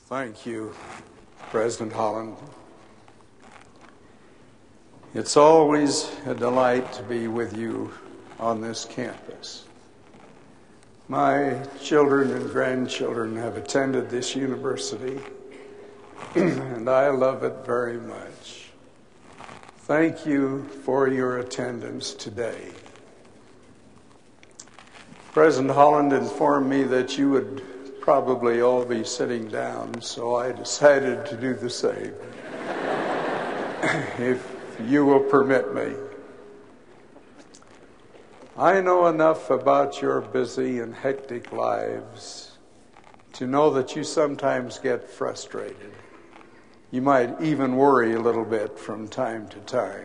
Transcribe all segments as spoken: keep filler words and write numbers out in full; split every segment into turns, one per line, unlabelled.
Thank you, President Holland. It's always a delight to be with you on this campus. My children and grandchildren have attended this university, and I love it very much. Thank you for your attendance today. President Holland informed me that you would probably all be sitting down, so I decided to do the same, if you will permit me. I know enough about your busy and hectic lives to know that you sometimes get frustrated. You might even worry a little bit from time to time.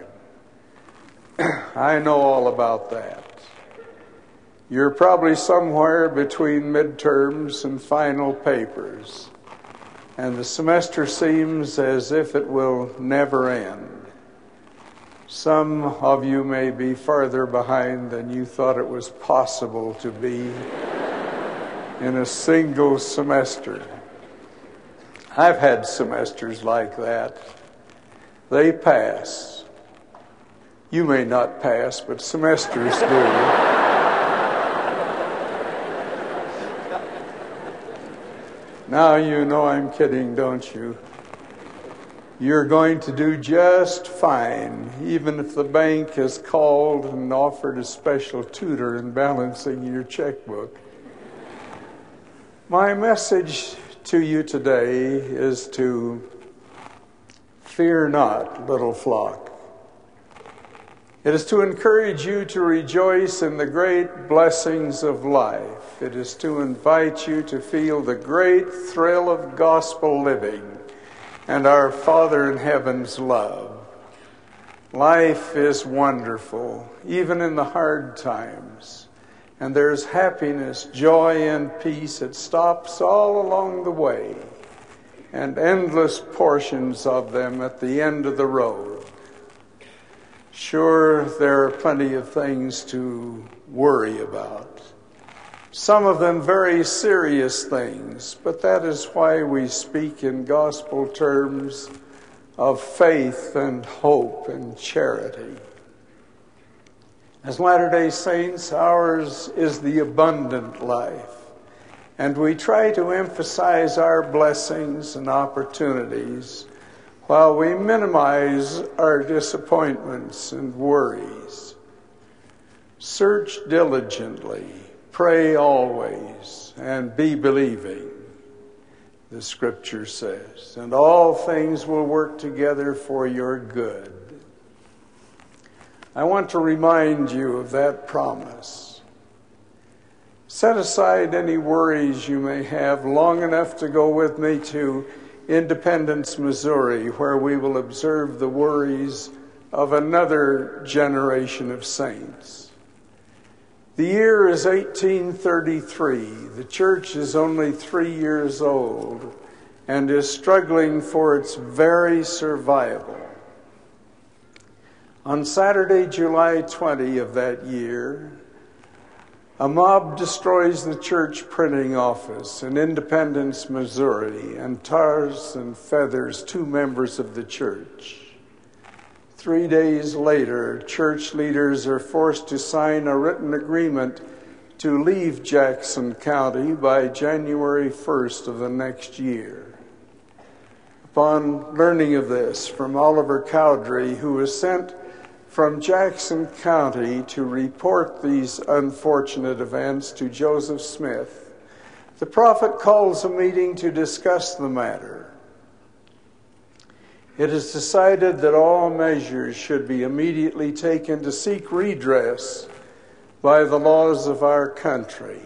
I know all about that. You're probably somewhere between midterms and final papers, and the semester seems as if it will never end. Some of you may be farther behind than you thought it was possible to be in a single semester. I've had semesters like that. They pass. You may not pass, but semesters do. Now you know I'm kidding, don't you? You're going to do just fine, even if the bank has called and offered a special tutor in balancing your checkbook. My message to you today is to fear not, little flock. It is to encourage you to rejoice in the great blessings of life. It is to invite you to feel the great thrill of gospel living and our Father in heaven's love. Life is wonderful, even in the hard times. And there's happiness, joy, and peace. It stops all along the way, and endless portions of them at the end of the road. Sure, there are plenty of things to worry about. Some of them very serious things, but that is why we speak in gospel terms of faith and hope and charity. As Latter-day Saints, ours is the abundant life, and we try to emphasize our blessings and opportunities while we minimize our disappointments and worries. Search diligently, pray always, and be believing, the Scripture says, and all things will work together for your good. I want to remind you of that promise. Set aside any worries you may have long enough to go with me to Independence, Missouri, where we will observe the worries of another generation of saints. The year is eighteen thirty-three. The church is only three years old and is struggling for its very survival. On Saturday, July twentieth of that year, a mob destroys the church printing office in Independence, Missouri, and tars and feathers two members of the church. Three days later, church leaders are forced to sign a written agreement to leave Jackson County by January first of the next year. Upon learning of this from Oliver Cowdery, who was sent from Jackson County to report these unfortunate events to Joseph Smith, the prophet calls a meeting to discuss the matter. It is decided that all measures should be immediately taken to seek redress by the laws of our country.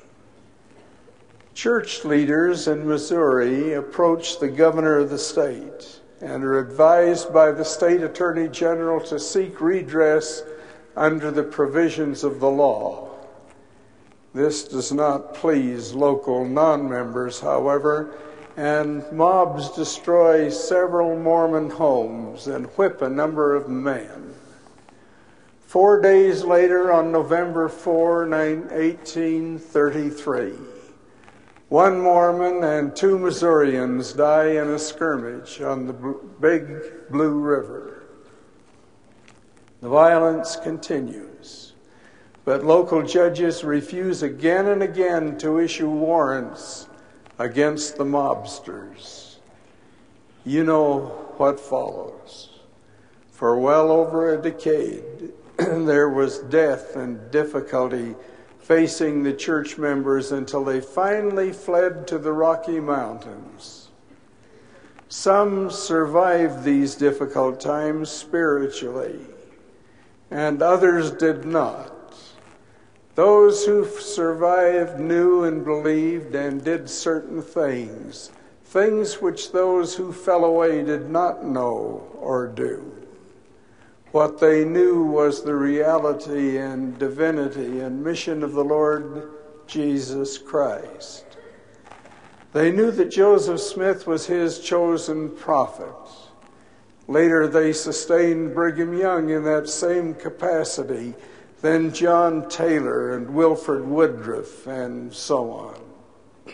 Church leaders in Missouri approach the governor of the state and are advised by the state attorney general to seek redress under the provisions of the law. This does not please local non-members, however, and mobs destroy several Mormon homes and whip a number of men. Four days later, on November fourth, eighteen thirty-three, One Mormon and two Missourians die in a skirmish on the Big Blue River. The violence continues, but local judges refuse again and again to issue warrants against the mobsters. You know what follows. For well over a decade, there was death and difficulty facing the church members until they finally fled to the Rocky Mountains. Some survived these difficult times spiritually, and others did not. Those who survived knew and believed and did certain things, things which those who fell away did not know or do. What they knew was the reality and divinity and mission of the Lord Jesus Christ. They knew that Joseph Smith was his chosen prophet. Later, they sustained Brigham Young in that same capacity, then John Taylor and Wilford Woodruff, and so on.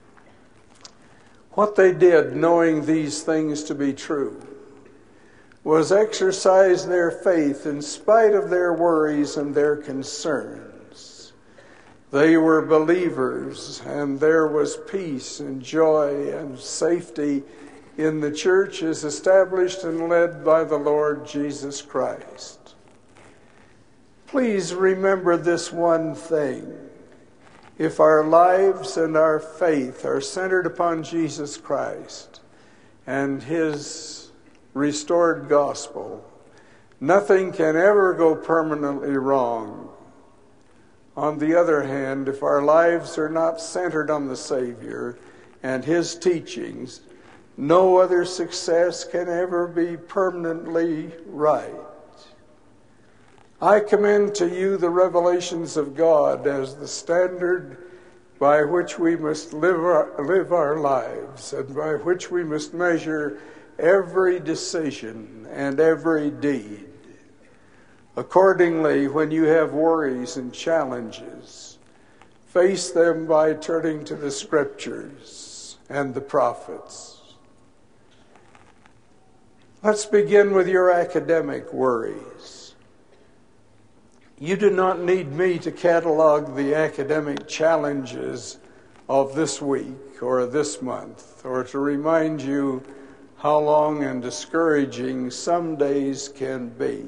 What they did, knowing these things to be true, was exercise their faith in spite of their worries and their concerns. They were believers, and there was peace and joy and safety in the church as established and led by the Lord Jesus Christ. Please remember this one thing. If our lives and our faith are centered upon Jesus Christ and his restored gospel, nothing can ever go permanently wrong. On the other hand, if our lives are not centered on the Savior and his teachings, no other success can ever be permanently right. I commend to you the revelations of God as the standard by which we must live our, live our lives and by which we must measure every decision and every deed. Accordingly, when you have worries and challenges, face them by turning to the Scriptures and the prophets. Let's begin with your academic worries. You do not need me to catalog the academic challenges of this week or this month, or to remind you how long and discouraging some days can be.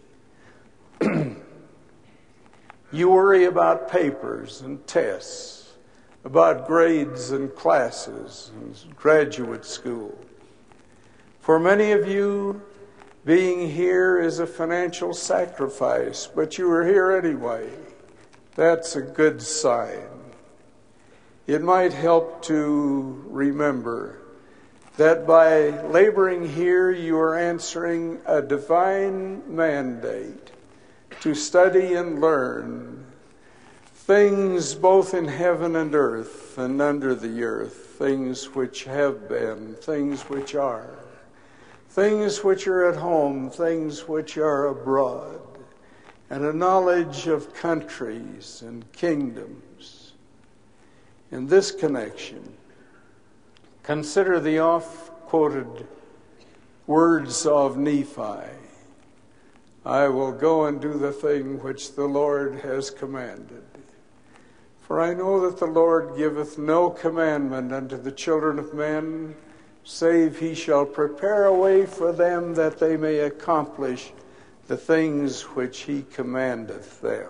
You worry about papers and tests, about grades and classes and graduate school. For many of you, being here is a financial sacrifice, but you are here anyway. That's a good sign. It might help to remember that by laboring here, you are answering a divine mandate to study and learn things both in heaven and earth and under the earth, things which have been, things which are, things which are at home, things which are abroad, and a knowledge of countries and kingdoms. In this connection, consider the oft-quoted words of Nephi. I will go and do the thing which the Lord has commanded. For I know that the Lord giveth no commandment unto the children of men, save he shall prepare a way for them that they may accomplish the things which he commandeth them.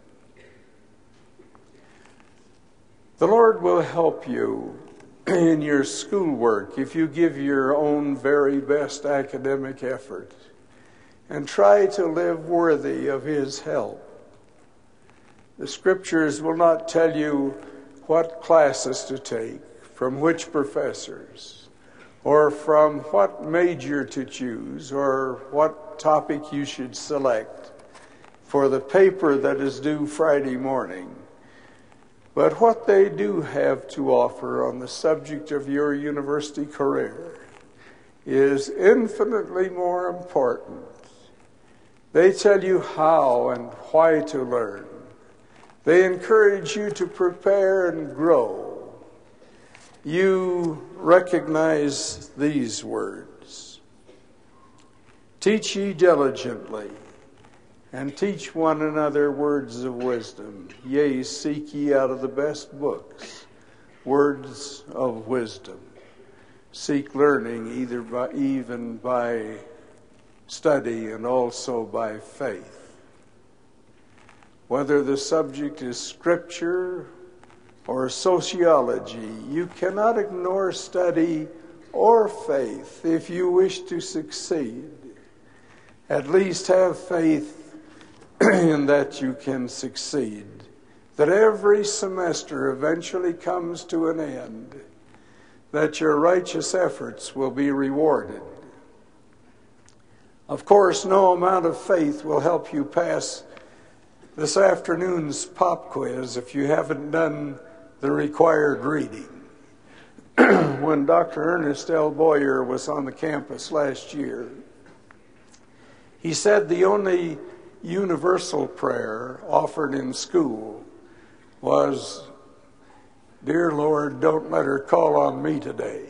The Lord will help you in your schoolwork if you give your own very best academic effort and try to live worthy of his help. The Scriptures will not tell you what classes to take, from which professors, or from what major to choose, or what topic you should select for the paper that is due Friday morning. But what they do have to offer on the subject of your university career is infinitely more important. They tell you how and why to learn. They encourage you to prepare and grow. you recognize these words. Teach ye diligently, and teach one another words of wisdom. Yea, seek ye out of the best books words of wisdom. Seek learning either by, even by study and also by faith. Whether the subject is scripture or sociology, you cannot ignore study or faith if you wish to succeed. At least have faith in that you can succeed, that every semester eventually comes to an end, that your righteous efforts will be rewarded. Of course, no amount of faith will help you pass this afternoon's pop quiz if you haven't done the required reading. When Doctor Ernest L. Boyer was on the campus last year, he said the only universal prayer offered in school was, "Dear Lord, don't let her call on me today."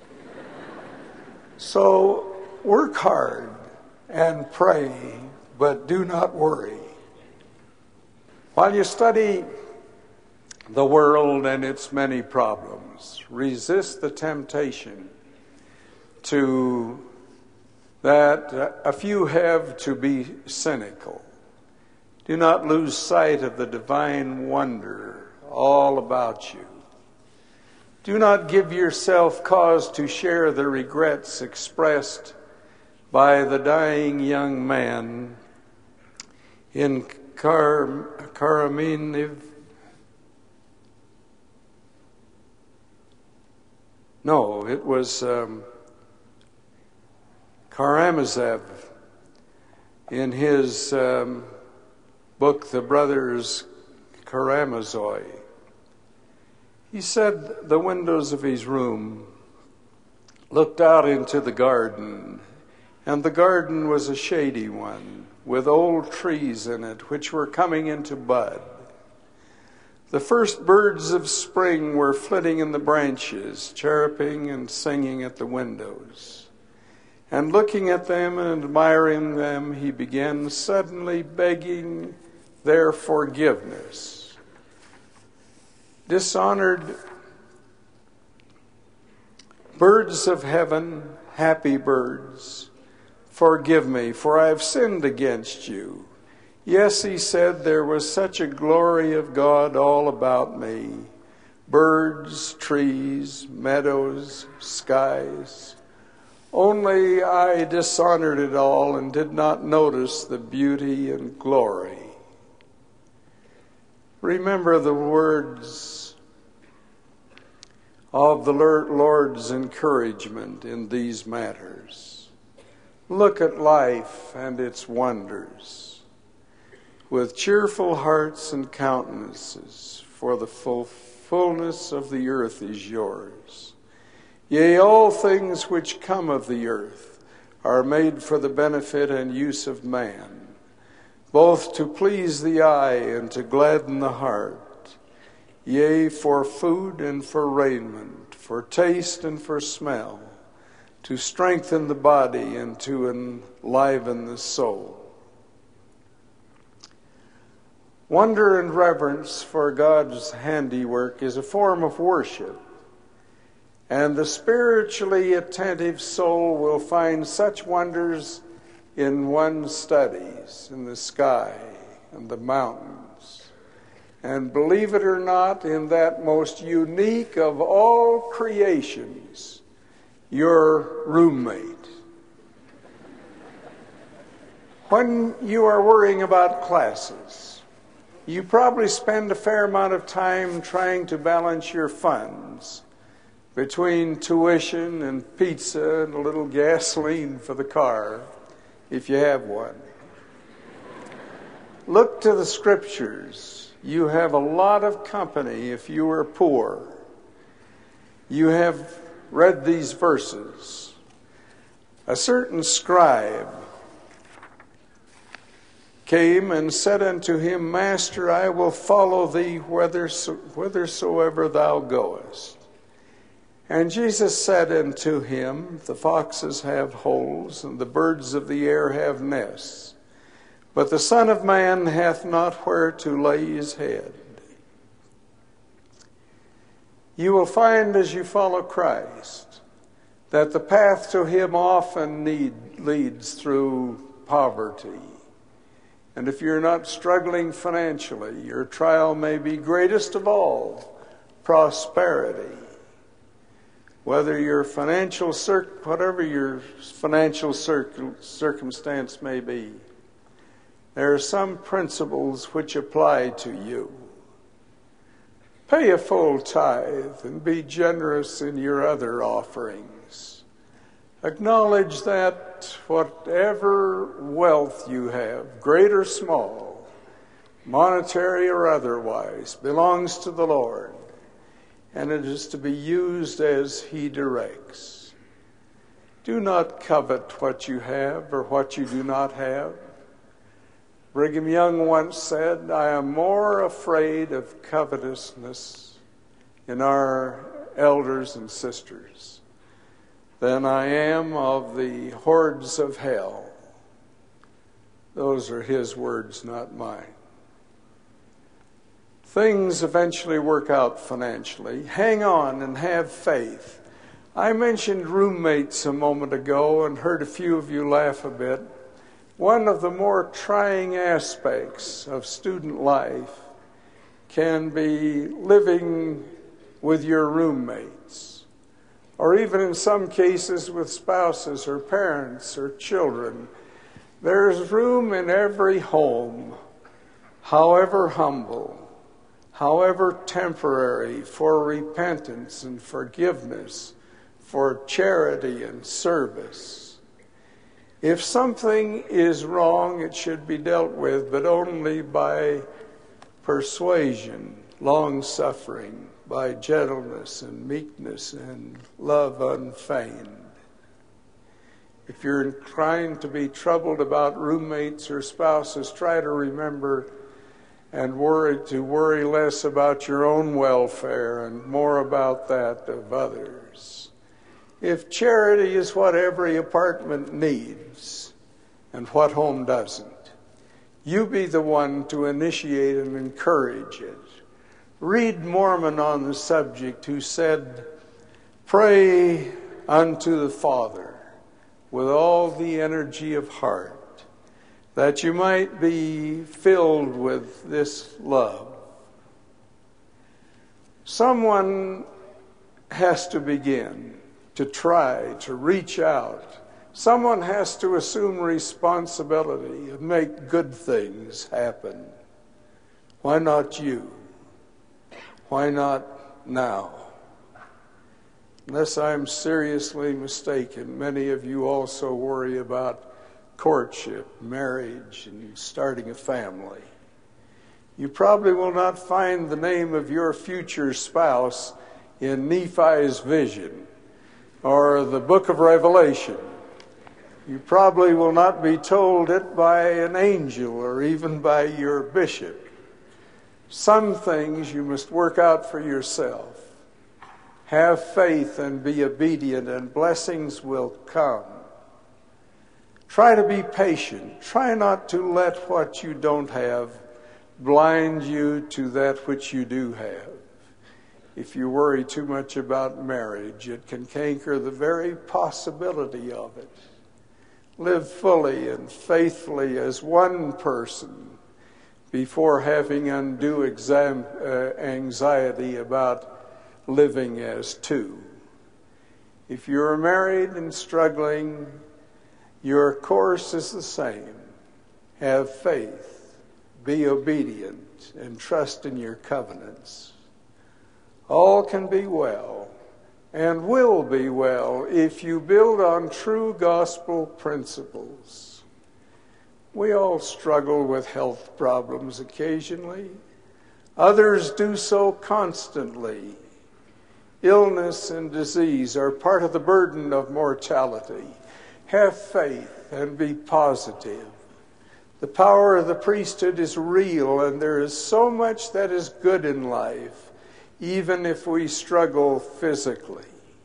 So work hard and pray, but do not worry. While you study the world and its many problems, resist the temptation to that a few have to be cynical. Do not lose sight of the divine wonder all about you. Do not give yourself cause to share the regrets expressed by the dying young man in Kar- Karamaniv. No, it was um, Karamazov in his um, book, The Brothers Karamazov. He said the windows of his room looked out into the garden, and the garden was a shady one with old trees in it which were coming into bud. The first birds of spring were flitting in the branches, chirping and singing at the windows. And looking at them and admiring them, he began suddenly begging their forgiveness. Dishonored birds of heaven, happy birds, forgive me, for I have sinned against you. Yes, he said, there was such a glory of God all about me. Birds, trees, meadows, skies. Only I dishonored it all and did not notice the beauty and glory. Remember the words of the Lord's encouragement in these matters. Look at life and its wonders with cheerful hearts and countenances, for the full fullness of the earth is yours. Yea, all things which come of the earth are made for the benefit and use of man, both to please the eye and to gladden the heart, yea, for food and for raiment, for taste and for smell, to strengthen the body and to enliven the soul. Wonder and reverence for God's handiwork is a form of worship, and the spiritually attentive soul will find such wonders in one's studies, in the sky and the mountains, and believe it or not, in that most unique of all creations, your roommate. When you are worrying about classes, you probably spend a fair amount of time trying to balance your funds between tuition and pizza and a little gasoline for the car, if you have one. Look to the scriptures. You have a lot of company if you are poor. You have read these verses. A certain scribe came and said unto him, Master, I will follow thee whitherso- whithersoever thou goest. And Jesus said unto him, the foxes have holes, and the birds of the air have nests, but the Son of Man hath not where to lay his head. You will find as you follow Christ that the path to him often need, leads through poverty. And if you're not struggling financially, your trial may be greatest of all, prosperity. Whether your financial cir- whatever your financial cir- circumstance may be, there are some principles which apply to you. Pay a full tithe and be generous in your other offerings. Acknowledge that whatever wealth you have, great or small, monetary or otherwise, belongs to the Lord, and it is to be used as he directs. Do not covet what you have or what you do not have. Brigham Young once said, I am more afraid of covetousness in our elders and sisters than I am of the hordes of hell. Those are his words, not mine. Things eventually work out financially. Hang on and have faith. I mentioned roommates a moment ago and heard a few of you laugh a bit. One of the more trying aspects of student life can be living with your roommates, or even in some cases with spouses or parents or children. There's room in every home, however humble, however temporary, for repentance and forgiveness, for charity and service. If something is wrong, it should be dealt with, but only by persuasion, long-suffering, by gentleness and meekness and love unfeigned. If you're inclined to be troubled about roommates or spouses, try to remember and worry to worry less about your own welfare and more about that of others. If charity is what every apartment needs, and what home doesn't, you be the one to initiate and encourage it. Read Mormon on the subject, who said, pray unto the Father with all the energy of heart, that you might be filled with this love. Someone has to begin to try to reach out. Someone has to assume responsibility and make good things happen. Why not you? Why not now? Unless I'm seriously mistaken, many of you also worry about courtship, marriage, and starting a family. You probably will not find the name of your future spouse in Nephi's vision or the book of Revelation. You probably will not be told it by an angel or even by your bishop. Some things you must work out for yourself. Have faith and be obedient, and blessings will come. Try to be patient. Try not to let what you don't have blind you to that which you do have. If you worry too much about marriage, it can canker the very possibility of it. Live fully and faithfully as one person before having undue exam, uh, anxiety about living as two. If you're married and struggling, your course is the same. Have faith, be obedient, and trust in your covenants. All can be well and will be well if you build on true gospel principles. We all struggle with health problems occasionally. Others do so constantly. Illness and disease are part of the burden of mortality. Have faith and be positive. The power of the priesthood is real, and there is so much that is good in life, even if we struggle physically.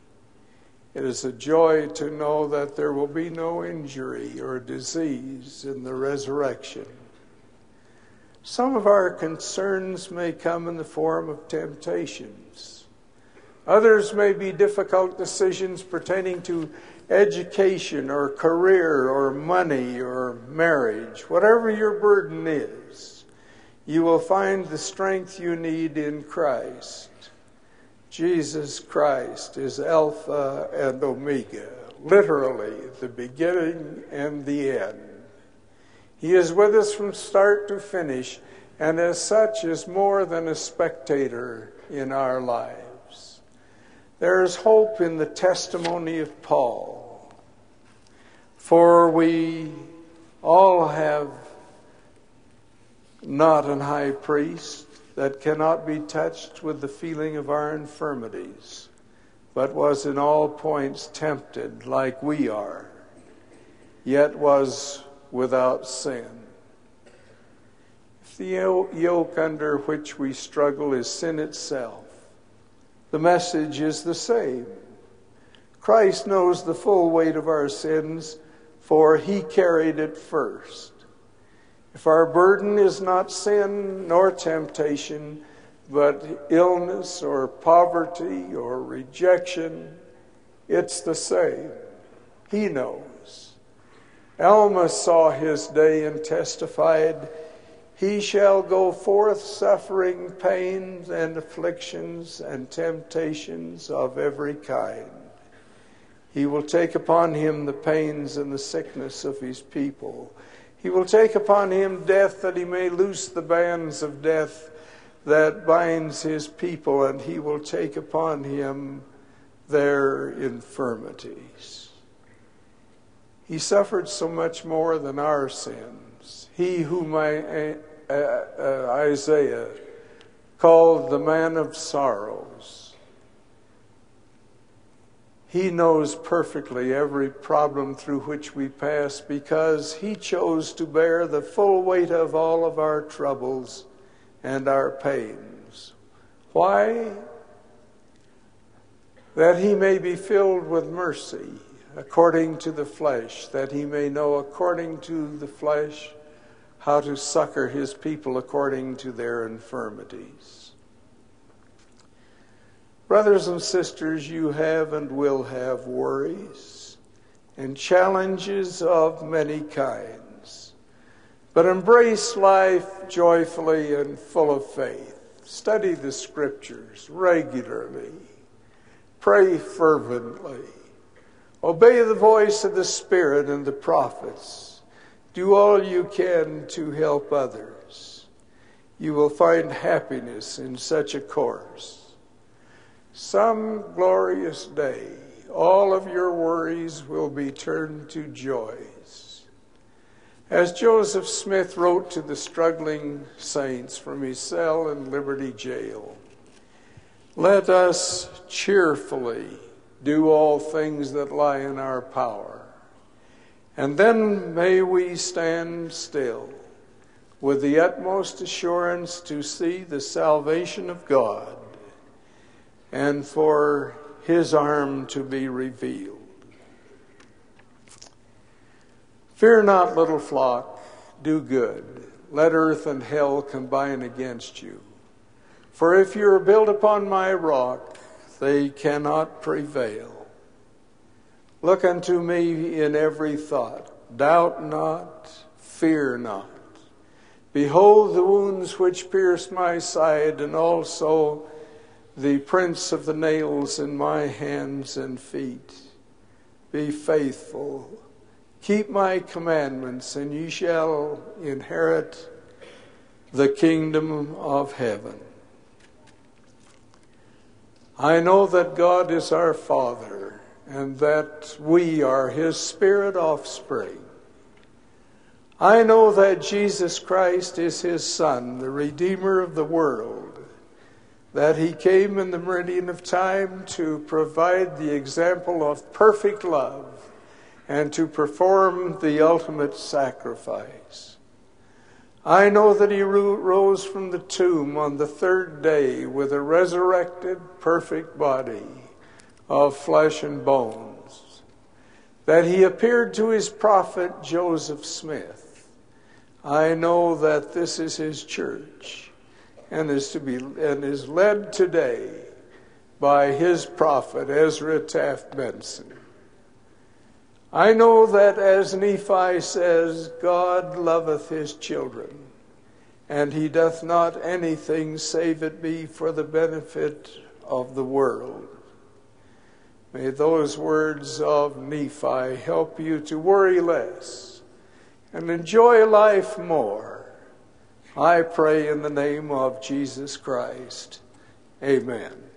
It is a joy to know that there will be no injury or disease in the resurrection. Some of our concerns may come in the form of temptations. Others may be difficult decisions pertaining to education or career or money or marriage. Whatever your burden is, you will find the strength you need in Christ. Jesus Christ is Alpha and Omega, literally the beginning and the end. He is with us from start to finish, and as such is more than a spectator in our lives. There is hope in the testimony of Paul, for we all have not an high priest that cannot be touched with the feeling of our infirmities, but was in all points tempted like we are, yet was without sin. If the yoke under which we struggle is sin itself, the message is the same. Christ knows the full weight of our sins, for he carried it first. If our burden is not sin nor temptation, but illness or poverty or rejection, it's the same. He knows. Alma saw his day and testified, "He shall go forth suffering pains and afflictions and temptations of every kind. He will take upon him the pains and the sickness of his people. He will take upon him death, that he may loose the bands of death that binds his people, and he will take upon him their infirmities." He suffered so much more than our sins. He whom I, uh, uh, Isaiah called the man of sorrows. He knows perfectly every problem through which we pass, because he chose to bear the full weight of all of our troubles and our pains. Why? That he may be filled with mercy according to the flesh, that he may know according to the flesh how to succor his people according to their infirmities. Brothers and sisters, you have and will have worries and challenges of many kinds. But embrace life joyfully and full of faith. Study the Scriptures regularly. Pray fervently. Obey the voice of the Spirit and the prophets. Do all you can to help others. You will find happiness in such a course. Some glorious day, all of your worries will be turned to joys. As Joseph Smith wrote to the struggling saints from his cell in Liberty Jail, "Let us cheerfully do all things that lie in our power, and then may we stand still with the utmost assurance to see the salvation of God, and for his arm to be revealed." Fear not, little flock, do good. Let earth and hell combine against you. For if you are built upon my rock, they cannot prevail. Look unto me in every thought. Doubt not, fear not. Behold the wounds which pierced my side, and also the prints of the nails in my hands and feet. Be faithful. Keep my commandments, and ye shall inherit the kingdom of heaven. I know that God is our Father, and that we are his spirit offspring. I know that Jesus Christ is his Son, the Redeemer of the world, that he came in the meridian of time to provide the example of perfect love and to perform the ultimate sacrifice. I know that he rose from the tomb on the third day with a resurrected, perfect body, of flesh and bones, that he appeared to his prophet Joseph Smith. I know that this is his church and is to be and is led today by his prophet Ezra Taft Benson. I know that as Nephi says, God loveth his children, and he doth not anything save it be for the benefit of the world. May those words of Nephi help you to worry less and enjoy life more. I pray in the name of Jesus Christ. Amen.